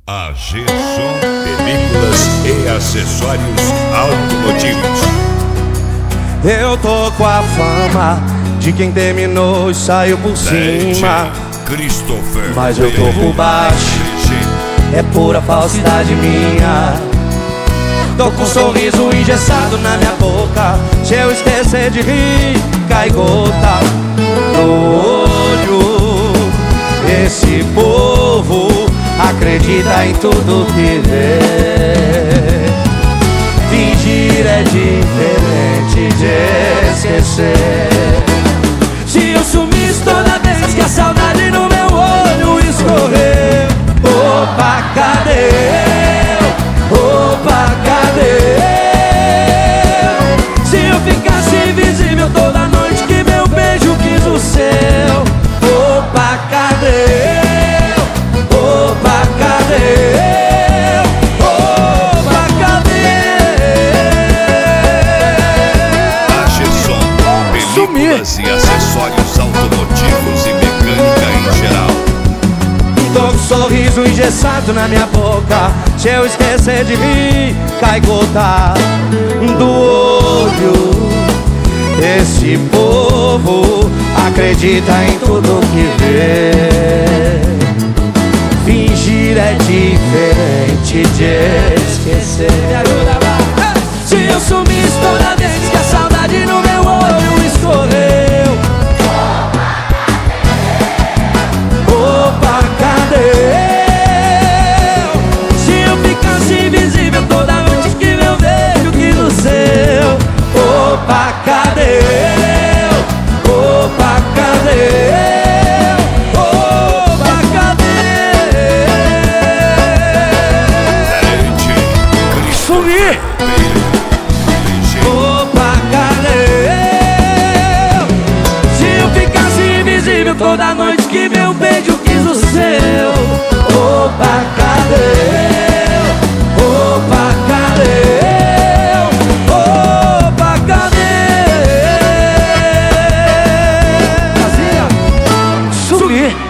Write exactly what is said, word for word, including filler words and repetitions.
A G-Som Películas e Acessórios Automotivos. Eu tô com a fama de quem terminou e saiu por cima, Christopher, mas eu tô por baixo, é pura falsidade minha. Tô com um sorriso engessado na minha boca, se eu esquecer de rir, cai gota no olho. Esse povo acredita em tudo que vê. Fingir é diferente de esquecer. Se eu sumisse toda vez que a saudade no meu olho escorrer, opa, cadê eu? Opa, cadê eu? Se eu ficasse invisível toda noite que meu beijo quis o seu, opa, cadê eu? Opa, cadê eu? Opa, cadê? A G-Som Películas e Acessórios Automotivos e Mecânica em geral. Tô com um sorriso engessado na minha boca, se eu esquecer de rir, cai gota do olho. Esse povo acredita em tudo que vê. Fingir é diferente de esquecer. Me ajuda lá. Se eu sumisse toda vez que a saudade no meu olho escorreu, opa, cadê eu? Se eu ficasse invisível toda noite que meu beijo quis o seu, opa, cadê eu? Opa, cadê eu? Opa, cadê? Sumi! Opa, cadê eu? Se eu ficasse invisível toda noite que meu beijo quis o seu, opa, cadê eu? Opa, cadê eu? Opa, cadê? Sumi!